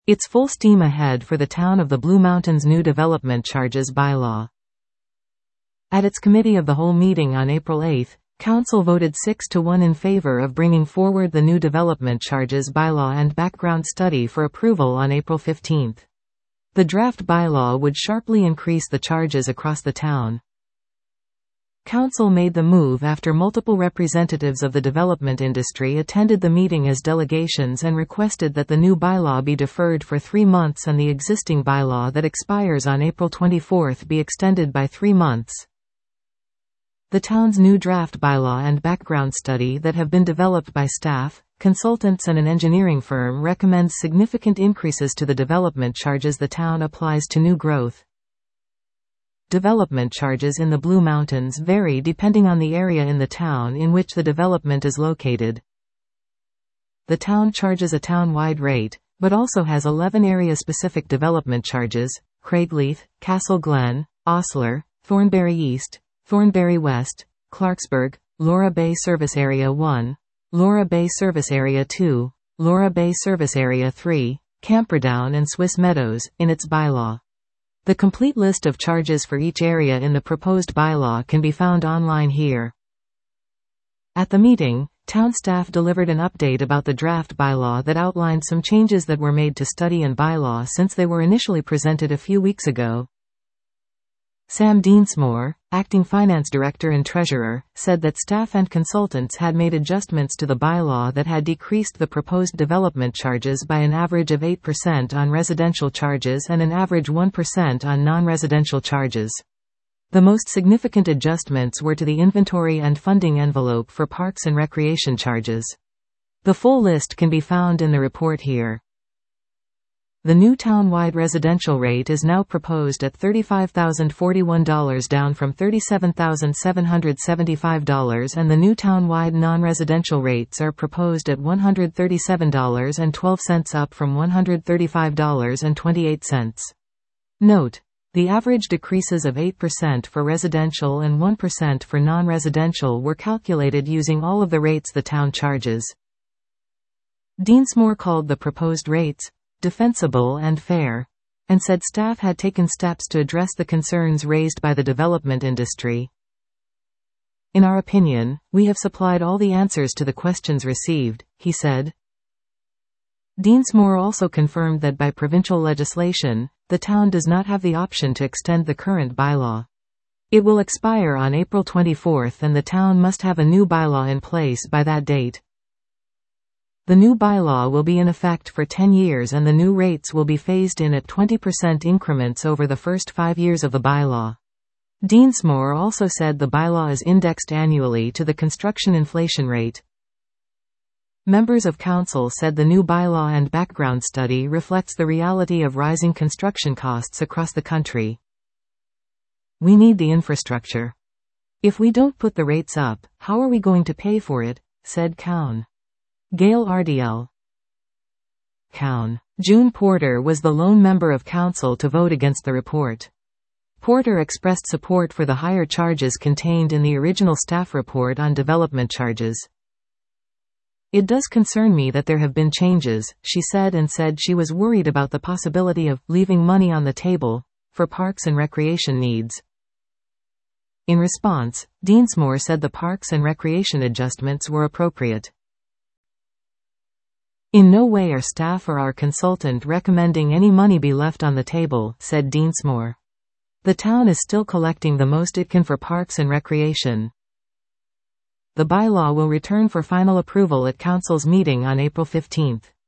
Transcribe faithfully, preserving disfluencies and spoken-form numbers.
It's full steam ahead for the Town of the Blue Mountains' new development charges bylaw. At its Committee of the Whole meeting on April eighth, Council voted six to one in favor of bringing forward the new development charges bylaw and background study for approval on April fifteenth. The draft bylaw would sharply increase the charges across the town. Council made the move after multiple representatives of the development industry attended the meeting as delegations and requested that the new bylaw be deferred for three months and the existing bylaw that expires on April twenty-fourth be extended by three months. The town's new draft bylaw and background study that have been developed by staff, consultants and an engineering firm recommends significant increases to the development charges the town applies to new growth. Development charges in the Blue Mountains vary depending on the area in the town in which the development is located. The town charges a town-wide rate, but also has eleven area-specific development charges: Craigleith, Castle Glen, Osler, Thornbury East, Thornbury West, Clarksburg, Laura Bay Service Area one, Laura Bay Service Area two, Laura Bay Service Area three, Camperdown and Swiss Meadows, in its bylaw. The complete list of charges for each area in the proposed bylaw can be found online here. At the meeting, town staff delivered an update about the draft bylaw that outlined some changes that were made to study and bylaw since they were initially presented a few weeks ago. Sam Deansmore, acting finance director and treasurer, said that staff and consultants had made adjustments to the bylaw that had decreased the proposed development charges by an average of eight percent on residential charges and an average one percent on non-residential charges. The most significant adjustments were to the inventory and funding envelope for parks and recreation charges. The full list can be found in the report here. The new town-wide residential rate is now proposed at thirty-five thousand forty-one dollars, down from thirty-seven thousand seven hundred seventy-five dollars, and the new town-wide non-residential rates are proposed at one hundred thirty-seven dollars and twelve cents, up from one hundred thirty-five dollars and twenty-eight cents. Note: the average decreases of eight percent for residential and one percent for non-residential were calculated using all of the rates the town charges. Deansmore called the proposed rates defensible and fair, and said staff had taken steps to address the concerns raised by the development industry. In our opinion, we have supplied all the answers to the questions received, he said. Deansmore also confirmed that by provincial legislation, the town does not have the option to extend the current bylaw. It will expire on April twenty-fourth and the town must have a new bylaw in place by that date. The new bylaw will be in effect for ten years and the new rates will be phased in at twenty percent increments over the first five years of the bylaw. Deansmore also said the bylaw is indexed annually to the construction inflation rate. Members of council said the new bylaw and background study reflects the reality of rising construction costs across the country. We need the infrastructure. If we don't put the rates up, how are we going to pay for it? Said Cowan. Gail R D L. Cowan. June Porter was the lone member of council to vote against the report. Porter expressed support for the higher charges contained in the original staff report on development charges. It does concern me that there have been changes, she said, and said she was worried about the possibility of leaving money on the table for parks and recreation needs. In response, Deansmore said the parks and recreation adjustments were appropriate. In no way are staff or our consultant recommending any money be left on the table, said Deansmore. The town is still collecting the most it can for parks and recreation. The bylaw will return for final approval at council's meeting on April fifteenth.